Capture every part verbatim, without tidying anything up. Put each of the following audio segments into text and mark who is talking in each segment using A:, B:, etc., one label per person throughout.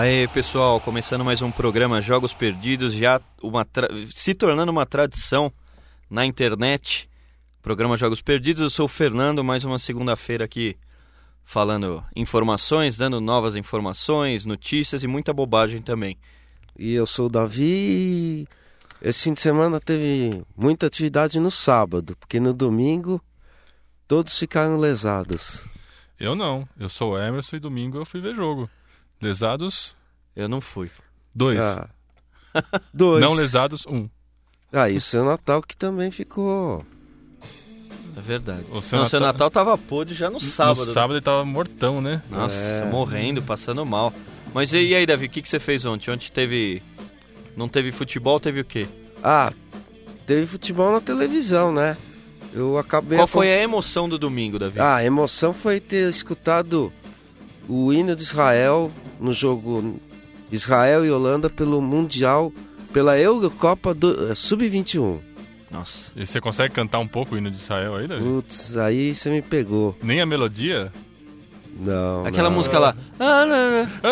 A: Aí, pessoal, começando mais um programa Jogos Perdidos, já uma tra... se tornando uma tradição na internet. Programa Jogos Perdidos, eu sou o Fernando, mais uma segunda-feira aqui falando informações, dando novas informações, notícias e muita bobagem também.
B: E eu sou o Davi. Esse fim de semana teve muita atividade no sábado, porque no domingo todos ficaram lesados.
C: Eu não, eu sou o Emerson e domingo eu fui ver jogo. Lesados?
A: Eu não fui.
C: Dois.
B: Ah, dois.
C: Não lesados, um.
B: Ah, e o seu Natal que também ficou...
A: É verdade.
C: O seu
A: Não,
C: Natal...
A: seu Natal tava podre já no sábado.
C: No sábado ele tava mortão, né?
A: Nossa,
B: É.
A: morrendo, passando mal. Mas e aí, Davi, o que, que você fez ontem? Ontem teve... Não teve futebol, teve o quê?
B: Ah, teve futebol na televisão, né? Eu acabei...
A: Qual foi a emoção do domingo, Davi?
B: Ah, a emoção foi ter escutado o hino de Israel no jogo Israel e Holanda pelo Mundial, pela Eurocopa do sub vinte e um.
A: Nossa.
C: E você consegue cantar um pouco o hino de Israel aí, Davi?
B: Putz, aí você me pegou.
C: Nem a melodia?
B: Não,
A: Aquela
B: não.
A: música lá.
B: Não, não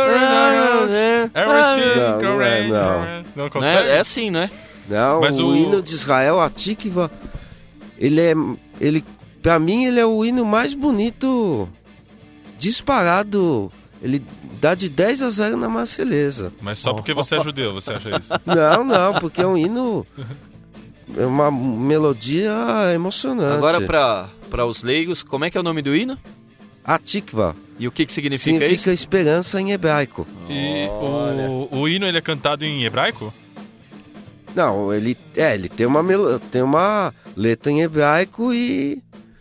B: é, não.
C: Não
A: Não
C: consegue?
A: é, é assim, não é?
B: Não,
C: Mas
B: o,
C: o-
B: hino de Israel, a Tikva, ele é, ele, pra mim ele é o hino mais bonito, disparado. Ele dá de dez a zero na Marselhesa.
C: Mas só porque você é judeu, você acha isso?
B: Não, não, porque é um hino, é uma melodia emocionante.
A: Agora, pra, pra os leigos, como é que é o nome do hino?
B: A Tikva
A: E o que, que significa,
B: significa
A: isso?
B: esperança em hebraico.
C: E o, o hino ele é cantado em hebraico?
B: Não, ele, é, ele tem uma, melo- tem uma letra em hebraico e...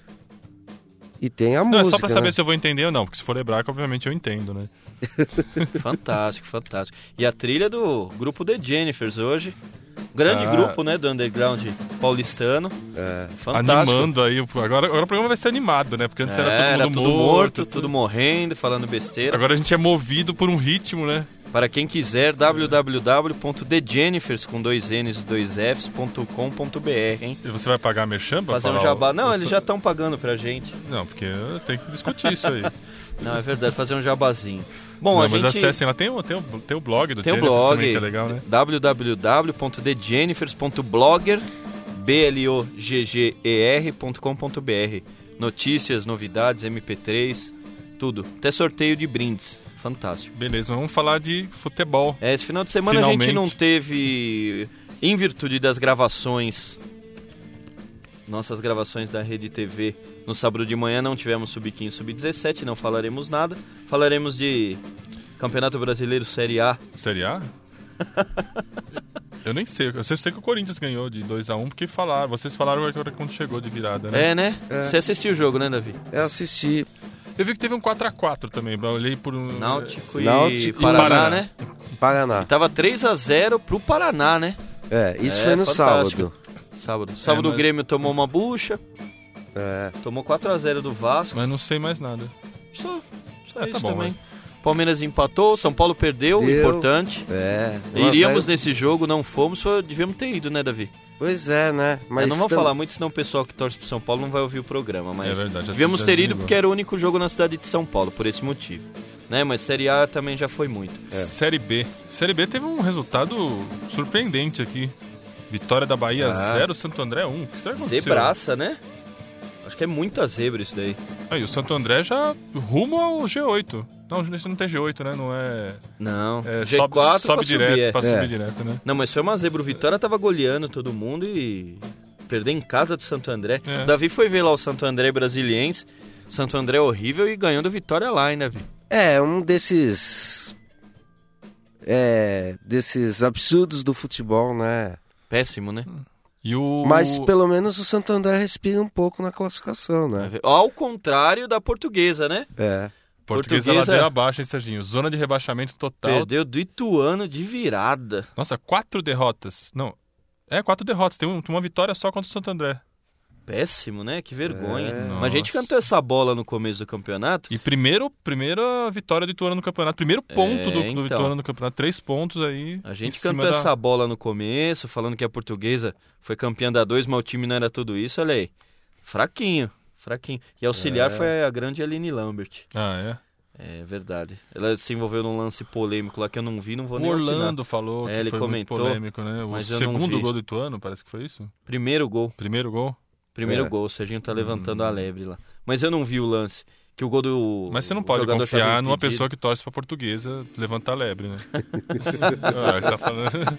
B: E tem a
C: Não,
B: música,
C: é só pra saber
B: né?
C: se eu vou entender ou não, porque se for hebraico, obviamente eu entendo, né?
A: Fantástico, fantástico. E a trilha do grupo The Jennifers hoje. Grande
C: Ah.
A: grupo, né, do underground paulistano.
B: É.
A: Fantástico.
C: Animando aí. o- Agora, agora o programa vai ser animado, né? Porque antes
A: É,
C: era todo mundo
A: tudo
C: morto.
A: morto, tudo morrendo, falando besteira.
C: Agora a gente é movido por um ritmo, né?
A: Para quem quiser, w w w ponto the jennifers com dois N's e dois F's ponto com ponto b r, hein?
C: E você vai pagar merchan pra
A: Fazer um
C: falar
A: jabá.
C: o-
A: Não,
C: o
A: eles
C: so-
A: já estão pagando pra gente.
C: Não, porque eu tenho que discutir isso aí.
A: Não, é verdade, fazer um jabazinho. Bom,
C: Não,
A: a
C: mas
A: gente
C: acessem lá, tem o, tem o, tem o blog do
A: tem o
C: Jennifers
A: blog,
C: também, que é legal, né?
A: w w w ponto the jennifers ponto blogger b l o g g e r ponto com ponto b r. Notícias, novidades, M P três, tudo. Até sorteio de brindes. Fantástico.
C: Beleza, vamos falar de futebol.
A: É, esse final de semana a gente
C: Finalmente.
A: não teve, em virtude das gravações, nossas gravações da Rede T V, no sábado de manhã não tivemos sub quinze, sub dezessete, não falaremos nada. Falaremos de Campeonato Brasileiro Série A.
C: Série A? Eu nem sei, eu sei sei que o Corinthians ganhou de dois a um, porque falaram, vocês falaram agora quando chegou de virada, né?
A: É, né?
B: É.
A: Você assistiu o jogo, né, Davi?
B: Eu assisti
C: Eu vi que teve um quatro a quatro também, eu olhei por um...
A: Náutico e
B: Náutico e
A: Paraná,
C: Paraná.
A: né?
B: Paraná.
A: Tava três a zero pro Paraná, né?
B: É, isso
A: É,
B: foi no
A: fantástico.
B: sábado.
A: Sábado. Sábado
C: mas-
A: o Grêmio tomou uma bucha,
B: É.
A: tomou quatro a zero do Vasco.
C: Mas não sei mais nada.
A: Só, só
C: Ah, tá
A: isso
C: bom,
A: também. Palmeiras empatou, São Paulo perdeu,
B: Deu.
A: importante.
B: É.
A: Iríamos
B: Mas,
A: nesse jogo, não fomos, só devíamos ter ido, né, Davi?
B: Pois é, né? Mas
A: Eu não vou
B: tam-
A: falar muito, senão o pessoal que torce pro São Paulo não vai ouvir o programa, mas
C: É verdade, já-
A: devíamos
C: já
A: ter ido
C: desligou.
A: porque era o único jogo na cidade de São Paulo, por esse motivo. Né? Mas Série A também já foi muito.
C: Série B. Série B teve um resultado surpreendente aqui. Vitória da Bahia
A: Ah.
C: zero, Santo André um. O que será que aconteceu?
A: Zebraça, né? Acho que é muita zebra isso daí.
C: Aí, o Santo André já rumo ao G oito. Não, esse não tem G oito, né? Não é...
A: Não,
C: é
A: G
C: sobe
A: quatro
C: sobe
A: pra
C: direto,
A: subir, é.
C: pra
B: É.
C: subir direto, né?
A: Não, mas foi uma zebra. O Vitória tava goleando todo mundo e perder em casa do Santo André.
C: É.
A: O Davi foi ver lá o Santo André Brasiliense. Santo André horrível e ganhou do Vitória lá, hein, Davi?
B: É, um desses... É, desses absurdos do futebol, né?
A: Péssimo, né?
C: E o...
B: Mas pelo menos o Santo André respira um pouco na classificação, né?
A: Ao contrário da Portuguesa, né?
B: É.
C: Portuguesa,
A: Portuguesa-
C: ladeira abaixo, hein, Serginho? Zona de rebaixamento total.
A: Perdeu do Ituano de virada.
C: Nossa, quatro derrotas. Não, é, quatro derrotas. Tem, um- tem uma vitória só contra o Santo André.
A: Péssimo, né? Que vergonha.
B: É.
A: Mas a gente
C: Nossa.
A: cantou essa bola no começo do campeonato.
C: E primeiro, primeira vitória do Ituano no campeonato. Primeiro ponto do, do
A: então.
C: Ituano no campeonato. Três pontos aí.
A: A gente
C: em cima
A: cantou
C: da-
A: essa bola no começo, falando que a Portuguesa foi campeã da dois, mas o time não era tudo isso. Olha aí, fraquinho, fraquinho. E auxiliar
B: É.
A: foi a grande Aline Lambert.
C: Ah, é?
A: É verdade. Ela se envolveu num lance polêmico lá que eu não vi, não vou
C: O
A: nem
C: Orlando
A: opinar.
C: falou
A: É,
C: que
A: ele
C: foi
A: comentou,
C: muito polêmico, né? O
A: mas eu não
C: segundo
A: vi.
C: gol do Ituano, parece que foi isso?
A: Primeiro gol.
C: Primeiro gol?
A: Primeiro
B: É.
A: gol, o Serginho tá levantando
C: Hum.
A: a lebre lá. Mas eu não vi o lance. Que o gol do.
C: Mas você não
A: o
C: pode
A: jogador
C: confiar
A: tava
C: numa
A: impedido.
C: pessoa que torce pra Portuguesa levantar lebre, né? ah, tá falando...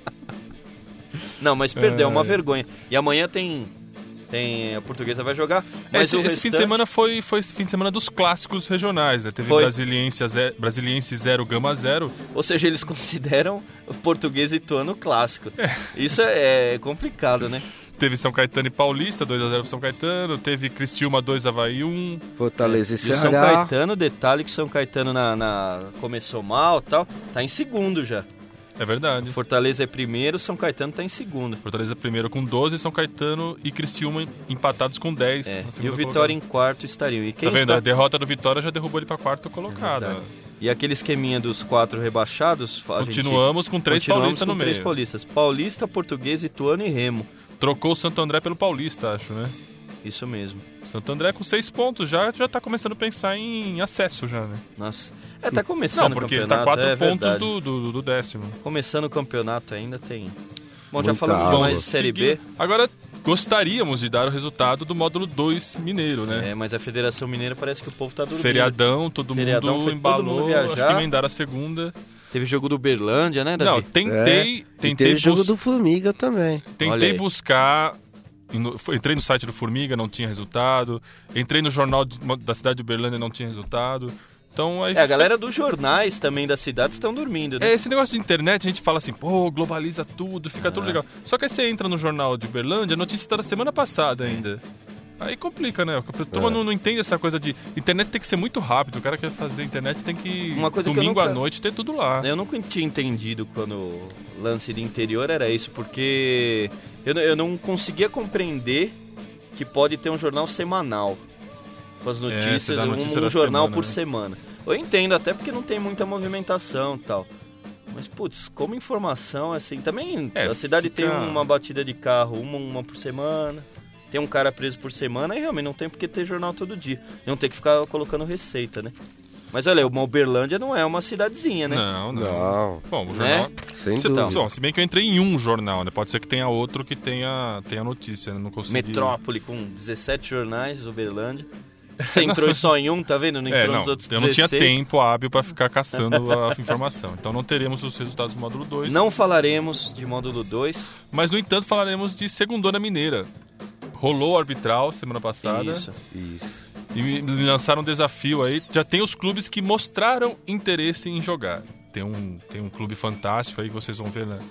A: Não, mas perdeu, é uma
C: É.
A: vergonha. E amanhã tem. Tem. A Portuguesa vai jogar. Mas
C: Esse,
A: o
C: esse
A: restante...
C: fim de semana foi, foi esse fim de semana dos clássicos regionais, né? Teve
A: Foi.
C: Brasiliense zero, Brasiliense zero, Gama zero.
A: Ou seja, eles consideram o Portuguesa e Ituano clássico. Isso é, é complicado, né?
C: Teve São Caetano e Paulista, dois a zero pro São Caetano. Teve Criciúma dois, Avaí um.
B: Fortaleza e
A: E o São
B: Ceará.
A: Caetano, detalhe que o São Caetano na, na- começou mal e tal, tá em segundo já.
C: É verdade.
A: Fortaleza é primeiro, São Caetano tá em segundo.
C: Fortaleza primeiro com doze, São Caetano e Criciúma empatados com dez.
A: É,
C: na
A: e
C: segunda
A: o Vitória em
C: colocada.
A: quarto estariam. E quem
C: Tá vendo?
A: está...
C: A derrota do Vitória já derrubou ele pra quarto colocado.
A: É verdade. E aquele esqueminha dos quatro rebaixados, a gente-
C: Continuamos com três
A: continuamos
C: paulistas
A: com
C: no
A: três
C: meio.
A: paulistas. Paulista, Portuguesa, Ituano e Remo.
C: Trocou o Santo André pelo Paulista, acho, né?
A: Isso mesmo.
C: Santo André com seis pontos já, já tá começando a pensar em acesso já, né?
A: Nossa. É, tá começando
C: Não,
A: o
C: porque ele
A: campeonato.
C: tá quatro
A: é
C: pontos
A: verdade.
C: do, do, do décimo.
A: Começando o campeonato ainda tem. Bom, já
B: Muita
A: falamos
B: água.
A: mais de Série B.
C: seguir. Agora, gostaríamos de dar o resultado do módulo dois mineiro, né?
A: É, mas a Federação Mineira parece que o povo tá dormindo.
C: Feriadão, todo
A: Feriadão,
C: mundo
A: foi todo
C: embalou,
A: mundo viajar.
C: acho que emendaram a segunda.
A: Teve jogo do Berlândia, né, Davi?
C: Não, tentei,
B: É, E
C: tentei,
B: teve jogo
C: bus-
B: do Formiga também.
A: Olha
C: tentei
A: aí.
C: buscar, no- foi- entrei no site do Formiga, não tinha resultado, entrei no jornal de- da cidade de Uberlândia, não tinha resultado. Então aí
A: É, a galera dos jornais também da cidade estão dormindo, né?
C: É, esse negócio de internet, a gente fala assim, pô, globaliza tudo, fica
A: Ah.
C: tudo legal. Só que aí você entra no jornal de Uberlândia, a notícia tá da semana passada ainda. Aí complica, né? A turma
B: É.
C: não, não entende essa coisa de... Internet tem que ser muito rápido, o cara quer fazer internet tem que...
A: Uma coisa que eu
C: domingo
A: nunca-
C: à noite ter tudo lá.
A: Eu nunca tinha entendido quando o lance de interior era isso, porque eu, não- eu não conseguia compreender que pode ter um jornal semanal com as
C: É,
A: notícias,
C: você dá a notícia
A: um, um
C: da
A: jornal
C: semana,
A: por
C: né?
A: semana. Eu entendo, até porque não tem muita movimentação e tal. Mas, putz, como informação, assim, também
C: É,
A: a cidade
C: fica-
A: tem uma batida de carro, uma, uma por semana, tem um cara preso por semana, e realmente não tem porque ter jornal todo dia. Não tem que ficar colocando receita, né? Mas olha, uma Uberlândia não é uma cidadezinha, né?
C: Não, não.
B: Não,
C: Bom, o
A: Né?
C: jornal...
B: sem
C: Se,
B: dúvida.
C: bom, se bem que eu entrei em um jornal, né? Pode ser que tenha outro que tenha, tenha notícia, né? Não consegui...
A: Metrópole com dezessete jornais, Uberlândia. Você entrou só em um, tá vendo? Não
C: É,
A: entrou
C: não,
A: nos outros
C: eu não tinha
A: dezesseis.
C: tempo hábil para ficar caçando a informação. Então não teremos os resultados do módulo dois.
A: Não falaremos de módulo dois.
C: Mas, no entanto, falaremos de Segundona Mineira. Rolou o arbitral semana passada.
A: Isso.
B: Isso.
C: E me me lançaram um desafio aí. Já tem os clubes que mostraram interesse em jogar. Tem um, tem um clube fantástico aí que vocês vão ver, né?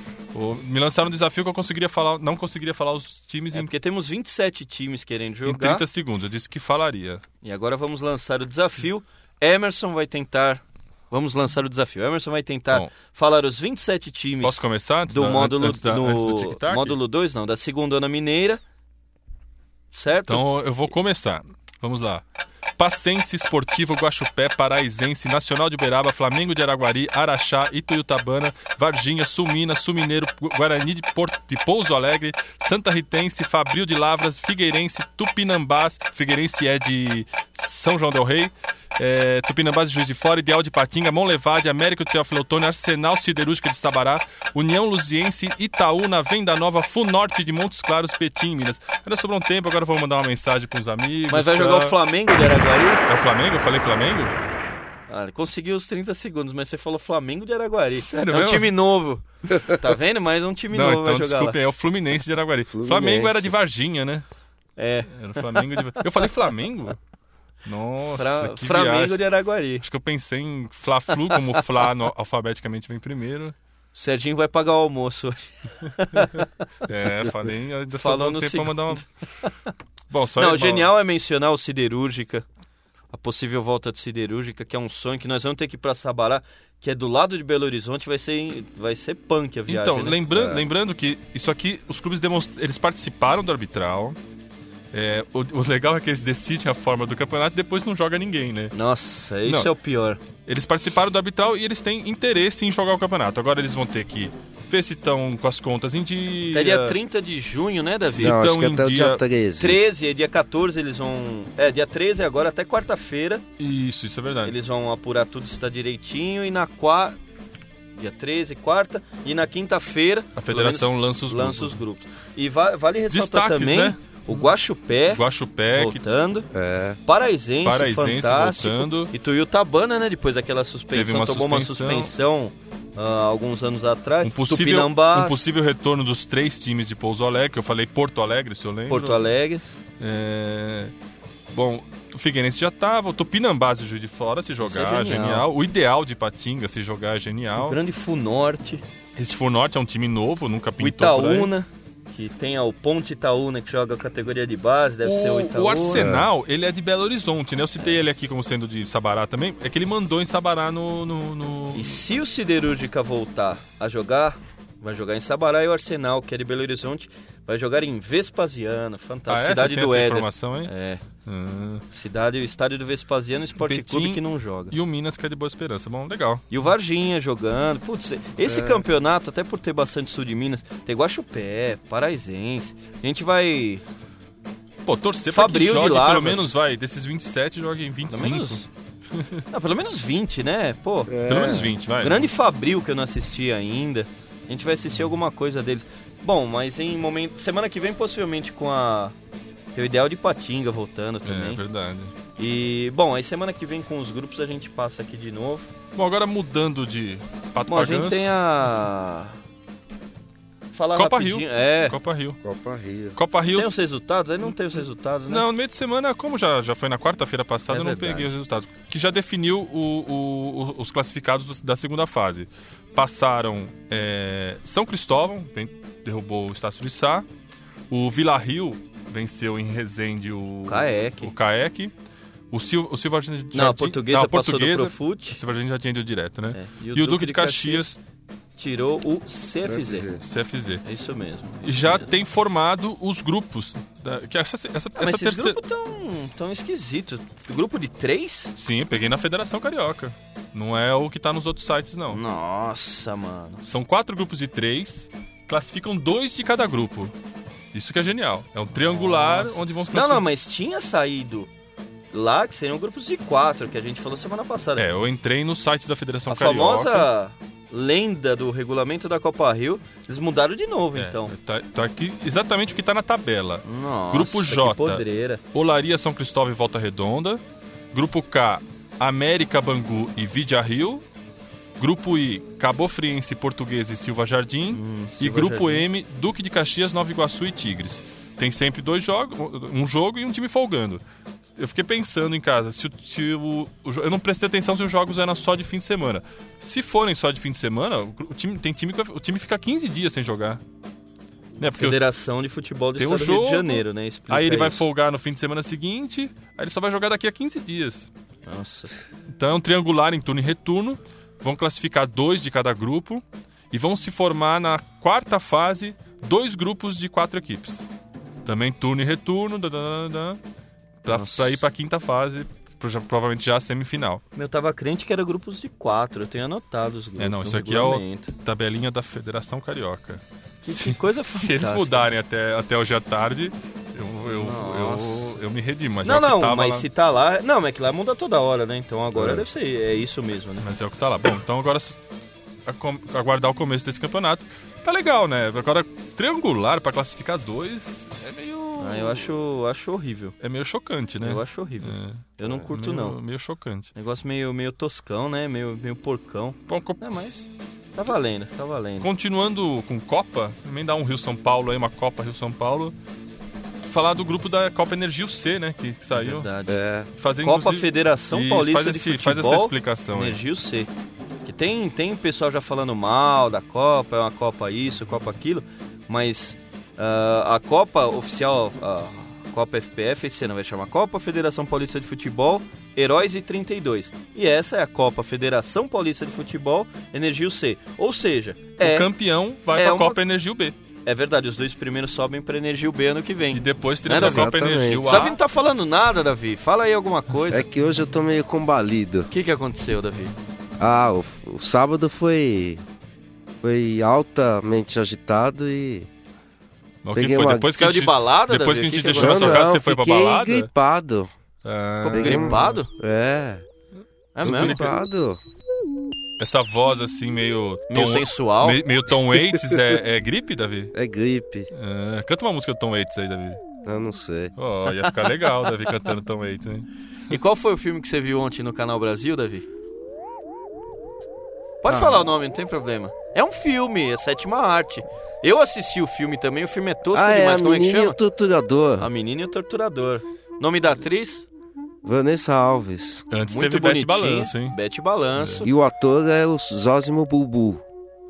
C: O- me lançaram um desafio que eu conseguiria falar, não conseguiria falar os times
A: É
C: em,
A: porque temos vinte e sete times querendo
C: em
A: jogar.
C: trinta segundos. Eu disse que falaria.
A: E agora vamos lançar o desafio. Emerson vai tentar... Vamos lançar o desafio. Emerson vai tentar
C: Bom.
A: falar os vinte e sete times
C: Posso começar? Antes
A: do
C: da,
A: módulo...
C: antes da,
A: no,
C: antes do tic-tac?
A: módulo dois, não, da Segundona Mineira. Certo?
C: Então eu vou começar. Vamos lá. Passense, Esportivo, Guaxupé, Paraizense, Nacional de Uberaba, Flamengo de Araguari, Araxá, Ituiutabana, Varginha, Sulmina, Sumineiro, Guarani de, Porto, de Pouso Alegre, Santa Ritense, Fabril de Lavras, Figueirense, Tupinambás, Figueirense é de São João del Rei, é, Tupinambás de Juiz de Fora, Ideal de Patinga, Monlevade, Américo de Teófilo Otoni, Arsenal Siderúrgica de Sabará, União Luziense, Itaúna, Venda Nova, Funorte de Montes Claros, Petim, Minas. Ainda sobrou um tempo, agora eu vou mandar uma mensagem para os amigos.
A: Mas vai
C: pra-
A: jogar o Flamengo de Araguari?
C: É o Flamengo? Eu falei Flamengo?
A: Ah, ele conseguiu os trinta segundos, mas você falou Flamengo de Araguari.
C: Sério
A: é um
C: mesmo?
A: time novo. Tá vendo? Mais um time
C: Não,
A: novo
C: então
A: vai jogar
C: desculpe,
A: lá.
C: é o Fluminense de Araguari.
B: Fluminense.
C: Flamengo era de Varginha, né?
A: É,
C: Era o Flamengo de... Eu falei Flamengo? Nossa,
A: Fra...
C: que
A: Flamengo
C: viagem.
A: de Araguari.
C: Acho que eu pensei em Fla-Flu, como o Fla no- alfabeticamente vem primeiro.
A: O Serginho vai pagar o almoço hoje.
C: É, falei, ainda
A: Falou
C: sobrou um
A: no
C: tempo pra mandar uma...
A: segundo.
C: Bom, só
A: Não,
C: bom,
A: o genial é mencionar o Siderúrgica, a possível volta do Siderúrgica, que é um sonho que nós vamos ter que ir pra Sabará, que é do lado de Belo Horizonte, vai ser, vai ser punk a viagem.
C: Então,
A: né?
C: lembrando,
B: É.
C: lembrando que isso aqui, os clubes demonst... eles participaram do arbitral, É, o, o legal é que eles decidem a forma do campeonato e depois não joga ninguém, né?
A: Nossa, isso
C: Não.
A: é o pior.
C: Eles participaram do arbitral e eles têm interesse em jogar o campeonato. Agora eles vão ter que ver se estão com as contas em dia.
A: Até dia trinta de junho, né, Davi?
B: Não,
C: então,
B: acho que
C: em
B: até o
C: dia
B: dia treze.
A: treze, e dia quatorze eles vão... É, dia treze agora até quarta-feira.
C: Isso, isso é verdade.
A: Eles vão apurar tudo se está direitinho e na quarta... Dia treze, quarta, e na quinta-feira...
C: A federação
A: pelo menos,
C: lança os
A: lança
C: grupos.
A: os grupos. E va- vale ressaltar
C: Destaques,
A: também
C: né?
A: o Guaxupé,
C: Guaxupé, que
A: voltando,
B: É.
A: Paraizense,
C: Paraizense
A: fantástico,
C: voltando.
A: e Tuiutabana, né, depois daquela suspensão,
C: Teve uma
A: tomou uma
C: suspensão.
A: suspensão ah, alguns anos atrás,
C: um possível,
A: Tupinambás,
C: um possível retorno dos três times de Pouso Alegre, que eu falei Porto Alegre, se eu lembro.
A: Porto Alegre,
C: É... Bom, o Figueirense já estava, o Tupinambás e o Juiz de Fora se jogar,
A: é genial.
C: genial. O Ideal de Patinga se jogar, é genial.
A: o Grande Funorte,
C: Esse Fornorte é um time novo, nunca
A: o
C: pintou por aí.
A: Itaúna, que tem o Ponte Itaúna, que joga a categoria de base, deve ser o
C: O,
A: Itaúna.
C: o Arsenal, ele é de Belo Horizonte, né? Eu citei ele aqui como sendo de Sabará também. É que ele mandou em Sabará no... no, no...
A: E se o Siderúrgica voltar a jogar, vai jogar em Sabará, e o Arsenal, que é de Belo Horizonte, vai jogar em Vespasiano,
C: Ah,
A: fantástica,
C: é?
A: cidade
C: Você tem
A: do
C: essa
A: Éder.
C: informação aí?
A: É,
C: Ah.
A: cidade, estádio do Vespasiano, Esporte
C: Betim
A: Clube que não joga.
C: E o Minas, que é de Boa Esperança. Bom, legal.
A: E o Varginha jogando. Putz, esse
B: É.
A: campeonato, até por ter bastante sul de Minas, tem Guaxupé, Paraizense. A gente vai.
C: Pô, torcer pra que
A: Fabril de
C: jogue, pelo
A: Lavras.
C: menos, vai, desses vinte e sete, jogue em vinte e
A: Pelo
C: cinco.
A: menos. Não, pelo menos vinte, né? Pô,
B: É.
C: Pelo menos vinte, vai.
A: grande Fabril que eu não assisti ainda. A gente vai assistir alguma coisa deles. Bom, mas em momento. Semana que vem, possivelmente com a. Tem o Ideal de Patinga voltando também.
C: É verdade.
A: E, bom, aí semana que vem com os grupos a gente passa aqui de novo.
C: Bom, agora mudando de Pato
A: Bom, a
C: Paganço,
A: gente tem a. Falar
C: Copa
A: rapidinho.
C: Rio.
A: É.
C: Copa Rio.
B: Copa Rio.
C: Copa Rio.
A: Tem os resultados? Aí não tem os resultados, né?
C: Não, no meio de semana, como já, já foi na quarta-feira passada,
A: É
C: eu não
A: verdade.
C: peguei os resultados. Que já definiu o- o- o- os classificados do- da segunda fase. Passaram é, São Cristóvão, vem- derrubou o Estácio de Sá. O Vila Rio venceu em Resende o
A: Caec.
C: O Caec. O, Sil, o Silva Jardim...
A: Não, a portuguesa
C: não, a
A: passou
C: portuguesa,
A: do
C: O
A: Profute.
C: Silva Jardim já tinha ido direto, né?
A: É,
C: E o, Duque de Caxias,
A: tirou o C F Z.
B: C F Z.
C: C F Z.
A: É isso mesmo.
C: E já
A: Isso mesmo.
C: tem formado os grupos. Da, que essa essa,
A: Ah, mas
C: essa
A: esses
C: terceira...
A: grupos tão, tão esquisitos. Grupo de três?
C: Sim, eu peguei na Federação Carioca. Não é o que tá nos outros sites, não.
A: Nossa, mano.
C: São quatro grupos de três, classificam dois de cada grupo. Isso que é genial. É um triangular
A: Nossa.
C: onde vão se
A: Não,
C: classificar.
A: não, mas tinha saído lá que seriam grupos de quatro, que a gente falou semana passada.
C: É, eu entrei no site da Federação
A: a
C: Carioca.
A: famosa lenda do regulamento da Copa Rio, eles mudaram de novo,
C: É,
A: então.
C: Tá, tá aqui exatamente o que tá na tabela.
A: Nossa,
C: Grupo
A: que
C: J.
A: podreira.
C: Olaria, São Cristóvão e Volta Redonda. Grupo K, América, Bangu e Vidia Rio. Grupo I, Cabo Friense, Portuguesa e Silva Jardim.
A: Hum,
C: E
A: Silva
C: Grupo
A: Jardim.
C: M, Duque de Caxias, Nova Iguaçu e Tigres. Tem sempre dois jogos, um jogo e um time folgando. Eu fiquei pensando em casa, se, o- se o, o jo- eu não prestei atenção se os jogos eram só de fim de semana. Se forem só de fim de semana, o, o time, tem time que vai- o time fica quinze dias sem jogar. Né? Porque o-
A: Federação de Futebol do
C: Tem um
A: Estado do Rio de
C: jogo,
A: Janeiro, né? Explica
C: aí ele vai
A: isso.
C: folgar no fim de semana seguinte, aí ele só vai jogar daqui a quinze dias.
A: Nossa.
C: Então é um triangular em turno e retorno. Vão classificar dois de cada grupo e vão se formar na quarta fase dois grupos de quatro equipes. Também turno e retorno, da, da, da, pra,
A: Nossa.
C: pra ir pra quinta fase, pro- já- provavelmente já a semifinal.
A: Eu tava crente que era grupos de quatro, eu tenho anotado os grupos.
C: É, não,
A: no
C: isso aqui é o
A: regulamento.
C: tabelinha da Federação Carioca.
A: Que,
C: Se,
A: que coisa
C: se
A: fantástica.
C: eles mudarem até, até hoje à tarde, eu, eu,
A: Nossa.
C: eu, eu me redimo. Mas
A: Não,
C: é o que
A: não,
C: tava
A: mas
C: lá.
A: se tá lá... Não, mas que lá muda toda hora, né? Então agora
B: É.
A: deve ser é isso mesmo, né?
C: Mas é o que tá lá. Bom, então agora a com- aguardar o começo desse campeonato. Tá legal, né? Agora, triangular pra classificar dois é meio.
A: Ah, eu acho, acho horrível.
C: É meio chocante, né?
A: Eu acho horrível.
C: É,
A: Eu não
C: é
A: curto,
C: meio-
A: não.
C: Meio chocante.
A: Negócio meio, meio toscão, né? Meio, meio porcão.
C: Bom, co-
A: É, mas tá valendo, tá valendo.
C: continuando com Copa, também dá um Rio-São Paulo aí, uma Copa Rio-São Paulo. Falar do grupo da Copa Energio C, né? Que, que saiu.
A: Verdade.
B: É.
C: Fazer,
A: Copa
C: inclusive-
A: Federação
C: Isso,
A: Paulista
C: faz
A: de
C: esse-
A: Futebol,
C: faz essa explicação aí.
A: Energio C. Que tem, tem pessoal já falando mal da Copa, é uma Copa isso, Copa aquilo, mas ah, a Copa oficial, a Copa F P F, esse ano vai chamar Copa Federação Paulista de Futebol Heróis e trinta e dois. E essa é a Copa Federação Paulista de Futebol Energio C. Ou seja,
C: O
A: é,
C: campeão vai
A: é
C: pra
A: uma-
C: Copa Energio B.
A: É verdade, os dois primeiros sobem pra Energio B ano que vem.
C: E depois
A: Né,
C: teremos a Copa
B: Exatamente.
C: Energio
A: O Davi
C: A.
A: não tá falando nada, Davi. Fala aí alguma coisa.
B: É que hoje eu tô meio combalido.
A: O que que aconteceu, Davi?
B: Ah, o, o sábado foi... Foi altamente agitado e...
C: Mas o que
B: Peguei
C: foi?
B: uma-
C: Depois que
A: Saiu
C: a gente,
A: de balada,
C: depois
A: Davi?
C: que a gente
A: Que que
C: deixou na
A: aconteceu?
C: sua casa, você foi pra
B: fiquei
C: balada?
B: gripado.
C: Ah,
A: Ficou
B: Peguei um-
A: gripado?
B: É,
A: É
B: tô
A: mesmo?
B: gripado.
C: essa voz assim, meio...
A: Meio
C: Tom-
A: sensual.
C: Meio, meio Tom Waits, é, é gripe, Davi?
B: É gripe,
C: Ah, canta uma música do Tom Waits aí, Davi.
B: eu não sei.
C: Ó, ia ficar legal, Davi, cantando Tom Waits, hein?
A: E qual foi o filme que você viu ontem no Canal Brasil, Davi? Pode
C: Ah.
A: falar o nome, não tem problema. É um filme, é Sétima Arte. Eu assisti o filme também, o filme é tosco
B: Ah, é a
A: demais. Como é que
B: menina e
A: chama?
B: o torturador.
A: A Menina e o Torturador. Nome da atriz?
B: Vanessa Alves.
C: Antes
A: Muito
C: teve Bete
A: bonitinho.
C: Balanço, hein?
A: Bete Balanço.
B: E o ator é o Zósimo Bulbu.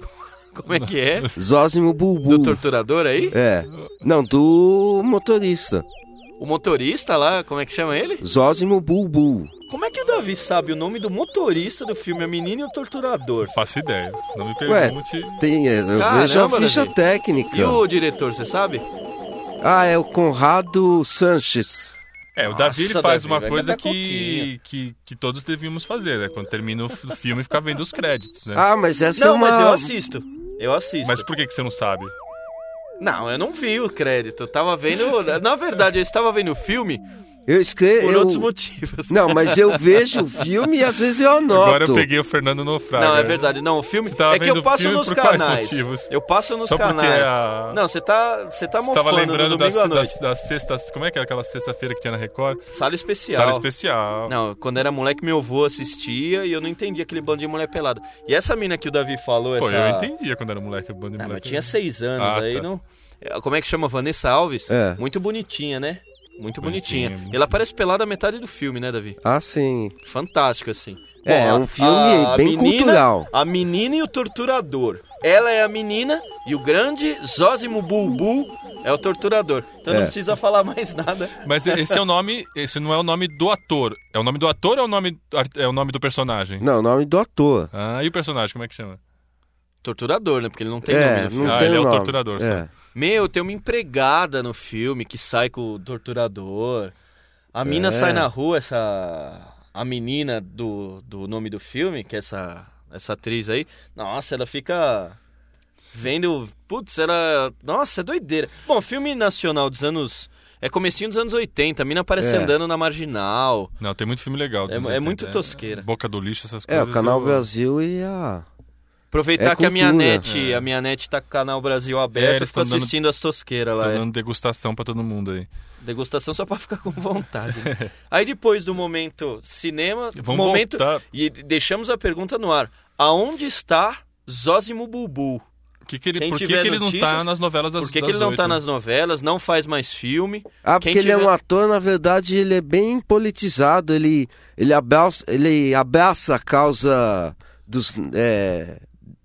A: Como é que é?
B: Zósimo Bulbu.
A: Do torturador aí?
B: É. Não, do motorista.
A: O motorista lá, como é que chama ele?
B: Zósimo Bulbu.
A: Como é que o Davi sabe o nome do motorista do filme A Menina e o Torturador?
C: Não faço ideia. Não me
B: Ué,
C: pergunte.
B: tem, eu
A: Caramba,
B: vejo a ficha
A: Davi.
B: técnica.
A: E o diretor, você sabe?
B: Ah, é o Conrado Sanches.
C: É, o Davi ele
A: Nossa,
C: faz
A: Davi,
C: uma
A: vai
C: coisa
A: cantar coquinha.
C: que, que, que todos devíamos fazer, né? Quando termina o f- o filme, ficar vendo os créditos, né?
B: Ah, mas essa
A: Não,
B: é uma...
A: mas eu assisto. Eu assisto.
C: Mas por que, que você não sabe?
A: Não, eu não vi o crédito. Eu tava vendo. Na verdade, eu estava vendo o filme
B: Eu escrevo...
A: por
B: eu...
A: outros motivos.
B: Não, mas eu vejo o filme e às vezes eu anoto.
C: Agora eu peguei o Fernando Nofraga.
A: Não, é verdade. Não, o filme.
C: Você tava
A: É que eu
C: vendo
A: passo
C: filme
A: nos
C: por quais
A: canais.
C: motivos?
A: Eu passo nos
C: Só porque
A: canais.
C: é a...
A: Não, você tá, você tá
C: Você
A: mofando
C: tava lembrando
A: no
C: das,
A: domingo à noite.
C: das, das sextas... Como é que era aquela sexta-feira que tinha na Record?
A: Sala especial.
C: Sala especial.
A: Não, quando era moleque, meu avô assistia e eu não entendia aquele bando de mulher pelada. E essa mina que o Davi falou,
C: Pô,
A: essa.
C: eu entendia quando era moleque, o bando de
A: Não, mas
C: moleque.
A: tinha seis anos,
C: Ah,
A: aí
C: tá.
A: não. Como é que chama? Vanessa Alves?
B: É.
A: Muito bonitinha, né? Muito bonitinha.
C: Bonitinha,
A: E ela parece pelada a metade do filme, né, Davi?
B: Ah, sim.
A: Fantástico, assim.
B: É,
A: Bom,
B: é
A: a-
B: um filme
A: a- a
B: bem
A: menina-
B: cultural.
A: A menina e o torturador. Ela é a menina e o grande Zósimo Bulbu é o torturador. Então não
B: É.
A: precisa falar mais nada.
C: Mas esse é o nome... Esse não é o nome do ator. É o nome do ator ou é o nome, é o nome do personagem?
B: Não, o nome do ator.
C: Ah, e o personagem, como é que chama?
A: Torturador, né? Porque ele não tem
B: É,
A: nome no filme.
B: não
C: Ah,
B: tem
C: ele é o
B: nome.
C: torturador, só.
B: É.
A: Meu, tem uma empregada no filme que sai com o torturador. A mina
B: É.
A: sai na rua, essa... A menina do, do nome do filme, que é essa, essa atriz aí. Nossa, ela fica vendo... Putz, ela... Nossa, é doideira. Bom, filme nacional dos anos... É comecinho dos anos oitenta. A mina aparece
B: É.
A: andando na Marginal.
C: Não, tem muito filme legal. dos
A: É-
C: anos
A: é
C: oitenta,
A: muito tosqueira.
C: Boca do lixo, essas
B: É,
C: coisas.
B: o Canal
C: eu-
B: Brasil e a...
A: Aproveitar
B: É
A: que a minha
B: cultura.
A: net,
C: É.
A: a minha net tá com o Canal Brasil
C: É,
A: aberto,
C: eles
A: eu fico
C: tão dando-
A: assistindo as tosqueiras
C: Tô
A: lá. é.
C: dando degustação pra todo mundo aí.
A: Degustação só pra ficar com vontade. né? Aí depois do momento cinema,
C: Vamos
A: momento
C: voltar.
A: e deixamos a pergunta no ar. Aonde está Zósimo Bulbu?
C: Que que ele,
A: Quem
C: por que,
A: tiver
C: que ele não
A: notícias,
C: tá nas novelas das
A: Por que, que
C: das
A: ele não tá
C: oito?
A: nas novelas? Não faz mais filme?
B: Ah,
A: Quem
B: porque ele é
A: tiver-
B: um ator, na verdade, ele é bem politizado, ele, ele, abraça, ele abraça a causa dos... é,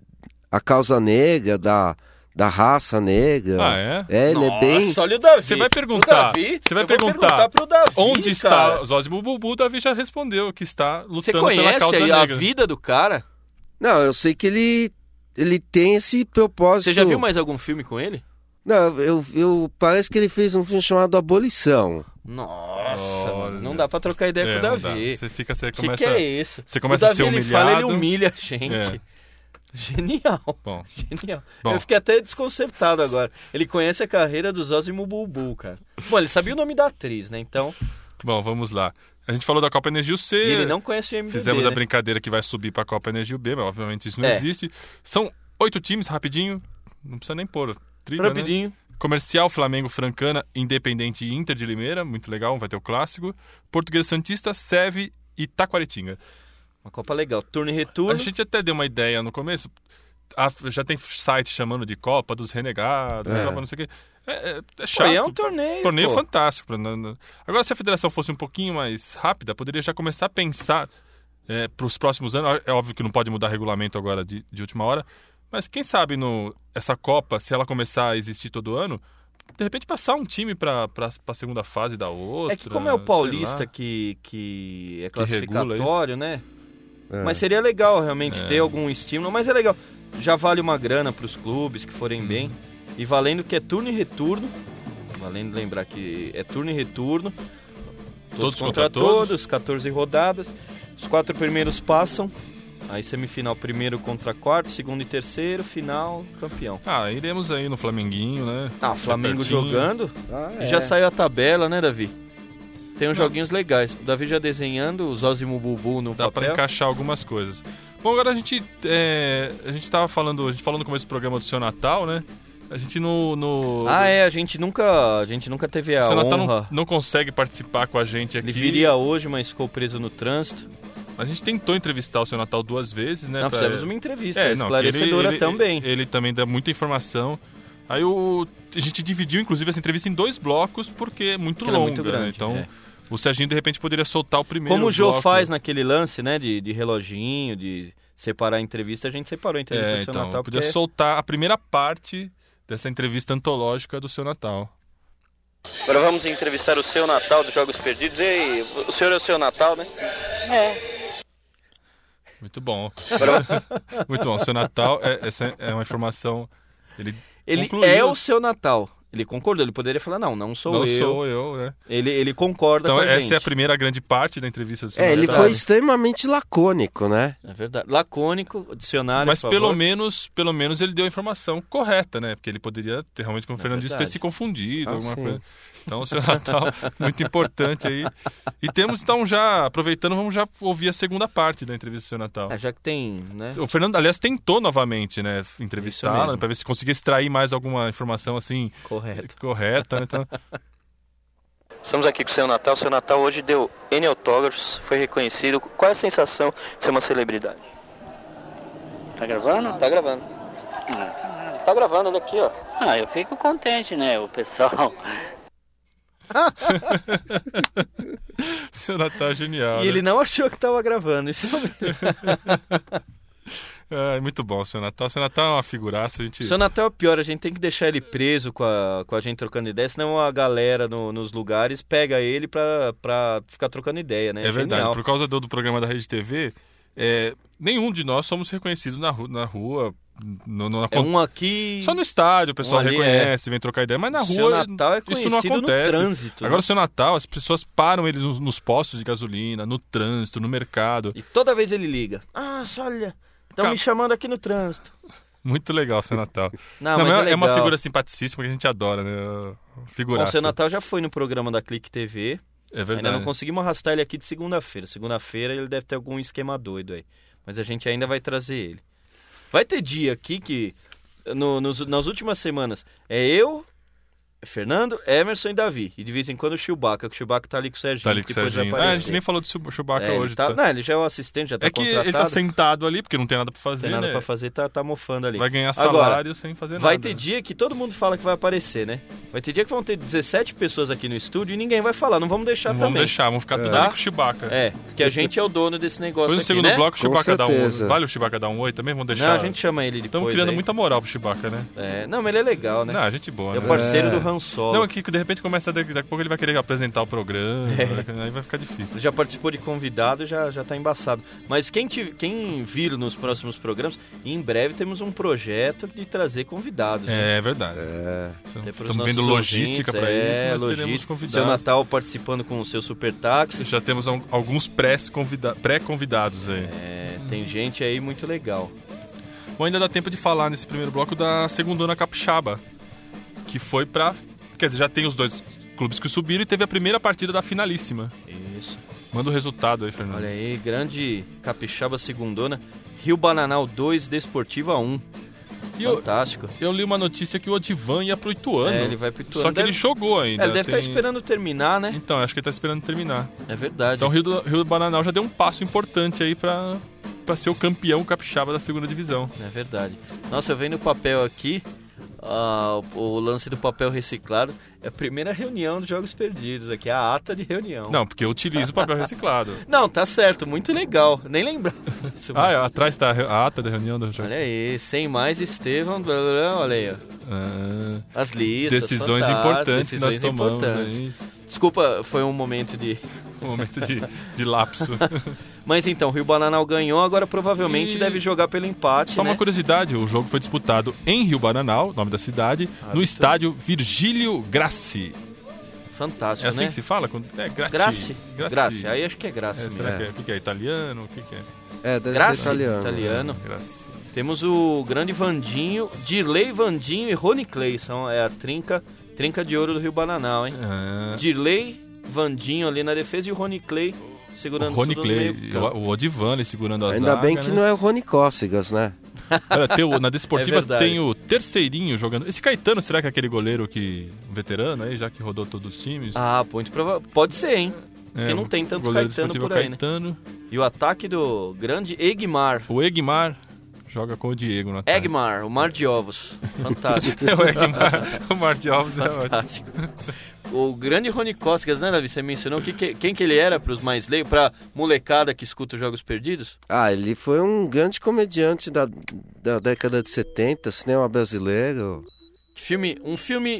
B: a causa negra, da, da raça negra.
C: Ah, é?
B: É, ele é bem...
A: Nossa, olha o Davi.
C: Você vai
A: O
C: perguntar,
A: Davi,
C: você vai
A: eu vou
C: perguntar
A: pro Davi,
C: Onde
A: cara.
C: está Zósimo Bulbu? O Davi já respondeu que está lutando
A: Você
C: pela
A: conhece
C: causa
A: aí a
C: negra.
A: vida do cara?
B: Não, eu sei que ele, ele tem esse propósito...
A: Você já viu mais algum filme com ele?
B: Não, eu, eu, parece que ele fez um filme chamado Abolição.
A: Nossa,
C: Olha.
A: mano, não dá pra trocar ideia
C: É,
A: com o
C: não dá.
A: Davi.
C: Você fica, você
A: Que
C: começa...
A: que é isso?
C: você começa
A: o
C: a
A: Davi,
C: ser
A: ele fala, ele
C: humilhado.
A: humilha a gente.
C: É.
A: Genial,
C: Bom,
A: genial.
C: Bom.
A: Eu fiquei até desconcertado agora. Ele conhece a carreira do Zósimo Bulbu, cara. Bom, ele sabia o nome da atriz, né? Então,
C: bom, vamos lá. A gente falou da Copa Energio C.
A: e ele não conhece o M D B,
C: Fizemos
A: né?
C: a brincadeira que vai subir pra Copa Energio B, mas obviamente isso não
A: É.
C: existe. São oito times, rapidinho. Não precisa nem pôr trilha, né?
A: Rapidinho.
C: Comercial, Flamengo, Francana, Independente e Inter de Limeira. Muito legal, vai ter o clássico. Portuguesa Santista, Seve e Taquaritinga.
A: Uma Copa legal. Turno e
C: A
A: retorno.
C: gente até deu uma ideia no começo. Ah, já tem site chamando de Copa dos Renegados,
B: É.
C: Copa não sei o quê. É, é, é
A: Pô,
C: chato.
A: e é um torneio,
C: Torneio
A: pô.
C: fantástico. pra- na- na- Agora, se a federação fosse um pouquinho mais rápida, poderia já começar a pensar para os próximos anos. É óbvio que não pode mudar regulamento agora de, de última hora, mas quem sabe no, essa Copa, se ela começar a existir todo ano, de repente passar um time para a segunda fase da outra.
A: É que como é o
C: sei
A: Paulista
C: lá.
A: que, que é
C: Que regula
A: classificatório, né?
B: É.
A: Mas seria legal realmente
C: É.
A: ter algum estímulo, mas é legal. Já vale uma grana pros clubes que forem bem. E valendo que é turno e retorno. Valendo lembrar que é turno e retorno. Todos, todos contra, contra todos. todos, catorze rodadas. Os quatro primeiros passam. Aí semifinal, primeiro contra quarto, segundo e terceiro, final, campeão.
C: Ah, iremos aí no Flamenguinho, né?
A: Ah, Flamengo jogando.
B: Ah, é.
A: Já saiu a tabela, né, Davi? Tem uns Não. joguinhos legais. O Davi já desenhando, os Zózimo Bubu no
C: Dá
A: papel.
C: Dá pra encaixar algumas coisas. Bom, agora a gente, é, a gente tava falando, a gente falou no começo do programa do Seu Natal, né? A gente no... no...
A: Ah, é, a gente nunca, a gente nunca teve a
C: Seu
A: honra.
C: Natal não, não consegue participar com a gente aqui.
A: Ele viria hoje, mas ficou preso no trânsito.
C: A gente tentou entrevistar o Seu Natal duas vezes, né?
A: Não,
C: pra...
A: fizemos uma entrevista
C: é,
A: esclarecedora
C: ele, ele,
A: também.
C: Ele, ele também dá muita informação. Aí o... a gente dividiu, inclusive, essa entrevista em dois blocos, porque é muito
A: porque
C: longa,
A: é muito grande,
C: né? Então,
A: é.
C: o Serginho, de repente, poderia soltar o primeiro
A: Como o Jô
C: bloco.
A: faz naquele lance, né, de, de reloginho, de separar a entrevista, a gente separou a entrevista
C: é,
A: do Seu
C: então,
A: Natal.
C: Podia
A: porque...
C: soltar a primeira parte dessa entrevista antológica do Seu Natal.
A: Agora vamos entrevistar o Seu Natal dos Jogos Perdidos. E aí, o senhor é o Seu Natal, né?
D: É.
C: Muito bom. Muito bom. O Seu Natal, é, essa é uma informação... Ele,
A: ele
C: concluiu.
A: é o Seu Natal. Ele concordou, ele poderia falar, não, não sou
C: não
A: eu.
C: Não sou eu, né?
A: Ele, ele concorda
C: então,
A: com a
C: essa
A: gente.
C: é a primeira grande parte da entrevista do Seu
B: É,
C: Natal.
B: ele foi extremamente lacônico, né?
A: É verdade. Lacônico, dicionário,
C: Mas
A: por
C: pelo
A: favor.
C: menos, pelo menos ele deu a informação correta, né? Porque ele poderia ter, realmente, como o Fernando disse, ter se confundido,
B: ah,
C: alguma
B: sim.
C: coisa. Então, o Seu Natal, muito importante aí. E temos, então, já, aproveitando, vamos já ouvir a segunda parte da entrevista do Seu Natal.
A: É, já que tem, né?
C: O Fernando, aliás, tentou novamente, né, entrevistá-la, para ver se conseguia extrair mais alguma informação, assim...
A: Correto.
C: Correta, né? Então...
A: Estamos aqui com o Seu Natal. O Seu Natal hoje deu N autógrafos, foi reconhecido. Qual é a sensação de ser uma celebridade?
D: Tá gravando?
A: Tá gravando.
D: Ah, tá,
A: tá gravando, olha aqui, ó.
D: Ah, eu fico contente, né? O pessoal...
C: Seu Natal é genial,
A: E
C: né?
A: ele não achou que tava gravando, isso
C: é muito bom, o Seu Natal. O Seu Natal é uma figuraça, a gente...
A: O Seu Natal é pior, a gente tem que deixar ele preso com a, com a gente trocando ideia, senão a galera no, nos lugares pega ele pra, pra ficar trocando ideia, né?
C: É, é verdade,
A: genial.
C: Por causa do, do programa da Rede T V, é, nenhum de nós somos reconhecidos na, ru, na rua... No, no, na...
A: É um aqui...
C: Só no estádio o pessoal
A: um ali,
C: reconhece, é. vem trocar ideia, mas na
A: o
C: rua
A: Seu Natal é
C: isso não acontece.
A: No trânsito.
C: Agora
A: né?
C: o Seu Natal, as pessoas param ele nos, nos postos de gasolina, no trânsito, no mercado.
A: E toda vez ele liga. Ah, olha, estão
C: Cap...
A: me chamando aqui no trânsito.
C: Muito legal o Seu Natal.
A: não,
C: não,
A: mas
C: mas
A: é,
C: é uma figura simpaticíssima que a gente adora, né? Figuraça.
A: O Seu Natal já foi no programa da Clique T V.
C: É verdade.
A: Ainda não conseguimos arrastar ele aqui de segunda-feira. Segunda-feira ele deve ter algum esquema doido aí. Mas a gente ainda vai trazer ele. Vai ter dia aqui que, no, nos, nas últimas semanas, é eu, Fernando, Emerson e Davi. E de vez em quando o Chewbacca, que o Chewbacca tá ali com o Serginho.
C: Tá ali com o Serginho. Ah, a gente nem falou do Chewbacca
A: é,
C: hoje.
A: Tá,
C: tá...
A: Não, ele já é o assistente, já tá
C: é que
A: contratado.
C: ele tá sentado ali, porque não tem nada pra fazer,
A: Não tem nada
C: né?
A: pra fazer, tá, tá mofando ali.
C: Vai ganhar salário
A: Agora,
C: sem fazer nada.
A: Vai ter
C: né?
A: dia que todo mundo fala que vai aparecer, né? Vai ter dia que vão ter dezessete pessoas aqui no estúdio e ninguém vai falar. Não vamos deixar
C: não
A: também.
C: Vamos deixar, vamos ficar tudo
A: Tá?
C: ali com o Chewbacca.
A: É, porque a gente é o dono desse negócio
C: Depois no
A: aqui,
C: segundo
A: né?
C: bloco o Chewbacca dá um...
B: certeza.
C: Vale o Chewbacca dar um oi também? Vamos deixar...
A: Não, a gente chama ele depois.
C: Estamos criando
A: aí.
C: muita moral pro Chewbacca, né?
A: É, não, mas ele é legal, né?
C: Não, gente boa,
A: É
C: né?
A: o parceiro
B: É.
A: do Han Solo.
C: Não, aqui que de repente começa a... Daqui a pouco ele vai querer apresentar o programa,
A: É.
C: aí vai ficar difícil.
A: Já participou de convidado, já, já tá embaçado. Mas quem, te, quem vir nos próximos programas, em breve temos um projeto de trazer convidados. né?
C: É verdade.
B: É.
A: Até pros
C: Estamos vendo
A: nossos
C: logística
A: ouvintes,
C: para
A: é,
C: isso, nós teremos
A: logística.
C: convidados.
A: Seu Natal participando com o seu super táxi.
C: Já temos um- alguns pré-convida- pré-convidados aí.
A: É, tem gente aí muito legal.
C: Bom, ainda dá tempo de falar nesse primeiro bloco da Segundona Capixaba, que foi pra... Quer dizer, já tem os dois clubes que subiram e teve a primeira partida da finalíssima.
A: Isso.
C: Manda o resultado aí, Fernando.
A: Olha aí, grande Capixaba Segundona. Rio Bananal dois, Desportiva um.
C: E eu,
A: Fantástico.
C: eu li uma notícia que o Odivan ia pro Ituano.
A: É, ele vai pro Ituano.
C: Só que
A: Deve-
C: ele jogou ainda.
A: É, ele deve estar
C: Tem-
A: esperando terminar, né?
C: Então, acho que ele tá esperando terminar.
A: É verdade.
C: Então o Rio do, Rio do Bananal já deu um passo importante aí pra, pra ser o campeão capixaba da segunda divisão.
A: É verdade. Nossa, eu vendo o papel aqui, ah, o, o lance do papel reciclado, é a primeira reunião dos Jogos Perdidos aqui, a ata de reunião.
C: Não, porque eu utilizo o papel reciclado.
A: Não, tá certo, muito legal. Nem lembrava disso.
C: Ah, é, atrás tá a ata da reunião do jogo.
A: Olha aí, sem mais Estevão, blá, blá, blá, olha aí, ó.
C: Ah,
A: As listas,
C: decisões
A: fantásticas,
C: importantes
A: decisões
C: que nós tomamos
A: importantes.
C: aí.
A: Desculpa, foi um momento de...
C: Um momento de, de lapso.
A: Mas então, o Rio Bananal ganhou, agora provavelmente
C: E-
A: deve jogar pelo empate,
C: Só
A: né?
C: uma curiosidade, o jogo foi disputado em Rio Bananal, nome da cidade,
A: Ah,
C: no
A: isso.
C: estádio Virgílio Grassi.
A: Fantástico,
C: É assim
A: né?
C: que se fala? Quando- É, Grassi.
A: Grassi.
C: Grassi.
A: Grassi. Aí acho que é Grassi
C: É,
A: mesmo.
C: será
B: É.
C: que é? O que que é? Italiano? O que que é?
B: É, deve
A: Grassi,
B: ser italiano.
A: italiano.
C: Grassi.
A: Temos o grande Vandinho, Dirley, Vandinho e Rony Clay. São, é a trinca, trinca de ouro do Rio Bananal, hein?
C: Ah,
A: Dirley, Vandinho ali na defesa e o Rony Clay
C: o
A: segurando
C: Rony
A: tudo no
C: Clay,
A: meio campo.
C: o, o Odivane segurando a
B: Ainda
C: zaga,
B: bem que
C: né?
B: não é o Rony Cócegas, né?
C: Olha, tem o- na Desportiva
A: É verdade.
C: tem o Terceirinho jogando. Esse Caetano, será que é aquele goleiro que um veterano aí, já que rodou todos os times?
A: Ah, muito provável. Pode ser, hein? porque não
C: o
A: tem tanto
C: goleiro
A: Caetano
C: Desportiva
A: por aí, né?
C: Caetano.
A: E o ataque do grande Egmar.
C: O Egmar joga com o Diego no ataque.
A: Egmar, o mar de ovos. Fantástico.
C: É o Egmar. O Mar de Alves é ótimo.
A: Fantástico. O grande Rony Cócegas, né, Davi? Você mencionou que, que- quem que ele era para os mais leigos, pra molecada que escuta os Jogos Perdidos?
B: Ah, ele foi um grande comediante da, da década de setenta, cinema brasileiro.
A: Filme, um filme...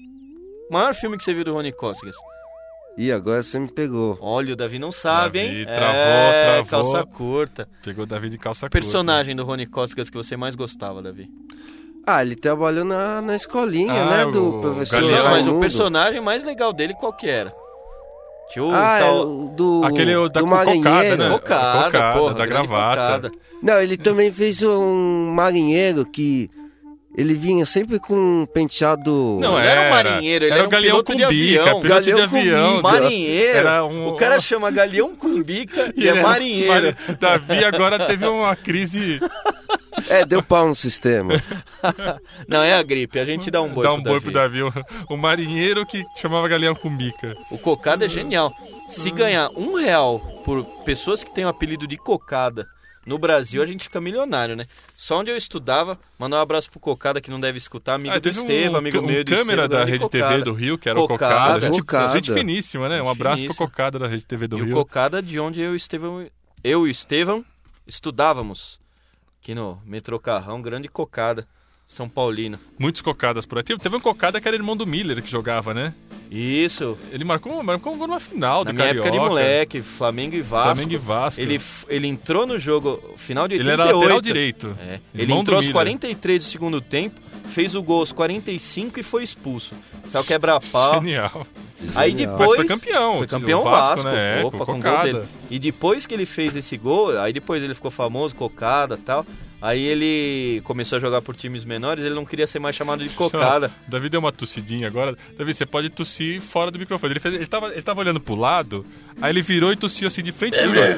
A: O maior filme que você viu do Rony Cócegas?
B: Ih, agora você me pegou.
A: Olha, o Davi não sabe,
C: Davi
A: hein?
C: travou,
A: é,
C: travou.
A: calça curta.
C: Pegou o Davi de calça curta.
A: Personagem do Rony Cócegas que você mais gostava, Davi?
B: Ah, ele trabalhou na, na escolinha,
C: Ah,
B: né,
C: o-
B: do
C: o
B: professor
C: Galeão.
A: Não, mas o
B: Raimundo.
A: personagem mais legal dele qual que era? Tinha o
B: Ah, é
A: tal...
B: o do,
C: Aquele o da
B: do
C: cocada,
B: marinheiro.
C: né?
A: Cocada,
C: Cocada,
A: porra,
C: da
A: grande
C: gravata.
A: Cocada.
B: Não, ele também fez um marinheiro que ele vinha sempre com um penteado...
A: Não, ele era um marinheiro, ele
C: era
A: era
C: o
A: um
C: Galeão
A: piloto
C: com
A: de
C: bica,
A: avião.
C: piloto de
B: Galeão com
C: avião.
B: bica.
A: Marinheiro.
C: Era um-
A: O cara chama Galeão com bica e, é
C: ele era
A: marinheiro.
C: mari- Davi agora teve uma crise.
B: É, deu pau no sistema.
A: Não, é a gripe, a gente dá um boi
C: Dá um
A: pro
C: boi
A: Davi.
C: pro Davi. O, o marinheiro que chamava Galeão com bica.
A: O Cocada é genial. Se ganhar um real por pessoas que têm o apelido de Cocada no Brasil, a gente fica milionário, né? Só onde eu estudava, mandar um abraço pro Cocada que não deve escutar, amigo
C: Ah,
A: do
C: teve
A: Estevam,
C: um,
A: amigo
C: um
A: meu do
C: câmera
A: Estevam,
C: da
A: grande
C: Rede T V
A: Cocada.
C: do Rio, que era o
A: Cocada.
C: Cocada. Gente,
B: Cocada.
C: gente finíssima, né? Um abraço pro
A: Finíssimo.
C: Cocada da Rede T V do
A: E o
C: Rio.
A: Cocada de onde eu e o Estevão, eu e o Estevão estudávamos. Aqui no Metrô Carrão, grande Cocada, São Paulino.
C: Muitos Cocadas por aqui. Teve um Cocada que era irmão do Miller que jogava, né?
A: Isso,
C: Ele marcou, marcou um gol numa final
A: na
C: do
A: minha
C: Carioca.
A: época de moleque, Flamengo e Vasco.
C: Flamengo e Vasco.
A: Ele, ele entrou no jogo, final de
C: Ele
A: oitenta e oito.
C: era lateral direito.
A: É. Ele
C: Irmão do
A: entrou aos
C: Miller.
A: quarenta e três do segundo tempo, fez o gol aos quarenta e cinco e foi expulso. Saiu quebra-pau.
C: Genial.
A: Aí
B: Genial.
A: depois...
C: Mas foi campeão.
A: Foi
C: o
A: campeão
C: Vasco,
A: Vasco,
C: né? É,
A: opa,
C: com
A: com o gol
C: Cocada.
A: dele. E depois que ele fez esse gol, aí depois ele ficou famoso, Cocada e tal. Aí ele começou a jogar por times menores, ele não queria ser mais chamado de Cocada.
C: O Davi deu uma tossidinha agora. Davi, você pode tossir fora do microfone. Ele, fez, ele, tava, ele tava olhando pro lado, aí ele virou e tossiu assim de frente.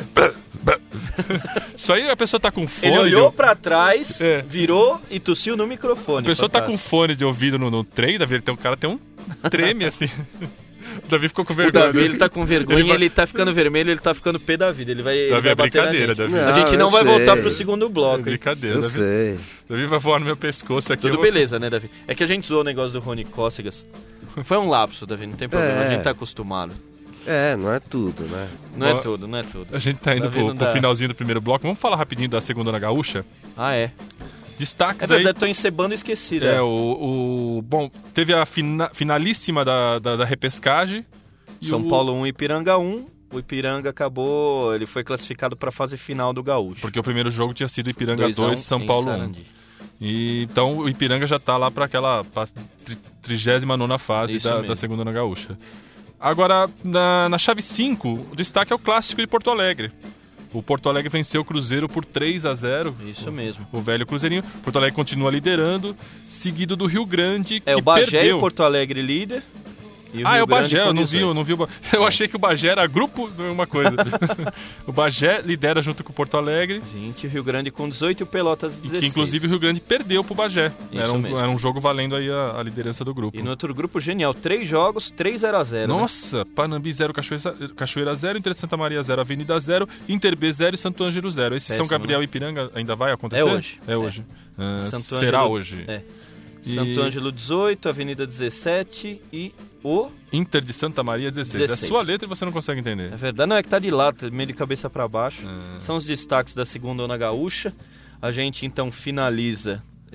C: Só aí a pessoa tá com fone.
A: Ele olhou
C: de-
A: pra trás,
C: É.
A: virou e tossiu no microfone.
C: A pessoa tá com
A: Fantástico.
C: fone de ouvido no, no trem, Davi. Ele tem um cara tem um treme assim. O Davi ficou com
A: O
C: vergonha.
A: Davi, ele tá com vergonha,
C: Ele
A: ele,
C: vai-
A: tá ficando vermelho, ele tá ficando pé da vida. Ele vai, ele
C: Davi,
A: vai
C: é
A: bater na
C: brincadeira,
A: gente.
C: Davi.
A: A gente
B: Não,
A: não
B: eu
A: vai
B: sei.
A: voltar pro segundo
C: É
A: bloco, hein?
C: brincadeira.
B: Eu
C: Davi.
B: sei.
C: Davi vai voar no meu pescoço aqui.
A: Tudo
C: eu vou-
A: beleza, né, Davi? É que a gente zoou o negócio do Rony Cócegas. Foi um lapso, Davi, não tem problema,
B: É.
A: a gente tá acostumado.
B: É, não é tudo, né?
A: Não é
C: Ó,
A: tudo, não é tudo.
C: A gente tá indo
A: Davi
C: pro,
A: não
C: pro
A: dá.
C: finalzinho do primeiro bloco. Vamos falar rapidinho da segunda na Gaúcha?
A: Ah, é.
C: Destaques
A: É
C: aí.
A: verdade, tô encebando e esqueci, né?
C: É, o, o- Bom, teve a fina- finalíssima da, da, da repescagem. E
A: São
C: o-
A: Paulo um, Ipiranga um. O Ipiranga acabou, ele foi classificado pra fase final do Gaúcho.
C: Porque o primeiro jogo tinha sido Ipiranga
A: dois a um
C: dois, São
A: em
C: Paulo um.
A: Sarandi.
C: E, então o Ipiranga já tá lá pra aquela pra tri- trigésima nona fase
A: Isso
C: da,
A: mesmo.
C: da segunda na Gaúcha. Agora, na, na chave cinco, o destaque é o clássico de Porto Alegre. O Porto Alegre venceu o Cruzeiro por três a zero.
A: Isso mesmo.
C: O velho Cruzeirinho. Porto Alegre continua liderando, seguido do Rio Grande,
A: É,
C: que
A: o Bagé
C: perdeu.
A: e o Porto Alegre líder. E o
C: Ah,
A: Rio
C: é o
A: Grande
C: Bagé,
A: com
C: eu não vi, eu
A: dezoito.
C: não vi o Ba- Eu achei que o Bagé era grupo, não é uma coisa. O Bagé lidera junto com o Porto Alegre,
A: Gente, o Rio Grande com dezoito e o Pelotas
C: e
A: dezesseis.
C: que inclusive o Rio Grande perdeu pro Bagé.
A: Isso
C: Era um,
A: mesmo.
C: era um jogo valendo aí a, a liderança do grupo.
A: E no outro grupo, genial, três jogos, três a zero. né?
C: Nossa, Panambi zero, Cachoeira, Cachoeira zero, Inter de Santa Maria zero, Avenida zero, Inter B zero e Santo Ângelo zero. Esse
A: Péssimo,
C: São Gabriel
A: né?
C: e Ipiranga ainda vai acontecer?
A: É hoje.
C: É hoje. Ah,
A: Santo
C: será
A: Ângelo-
C: hoje.
A: É.
C: E-
A: Santo Ângelo dezoito, Avenida dezessete e o...
C: Inter de Santa Maria dezesseis.
A: dezesseis.
C: É sua letra e você não consegue entender.
A: É verdade, não, é que tá de lata, meio de cabeça pra baixo.
C: Ah.
A: São os destaques da segunda Ona Gaúcha. A gente então finaliza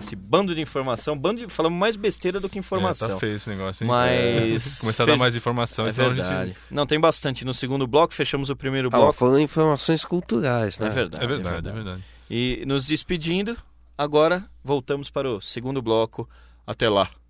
A: esse bando de informação, bando de, falamos mais besteira do que informação.
C: É, tá feio esse negócio, hein?
A: Mas...
C: É. Começar
A: Fe...
C: a dar mais informação,
A: é
C: senão
A: verdade.
C: a gente...
A: Não, tem bastante. No segundo bloco, fechamos o primeiro
B: Ah,
A: bloco.
B: falando em informações culturais, né?
A: É verdade,
C: É verdade,
A: é verdade.
C: é verdade.
A: E nos despedindo, agora voltamos para o segundo bloco. Até lá.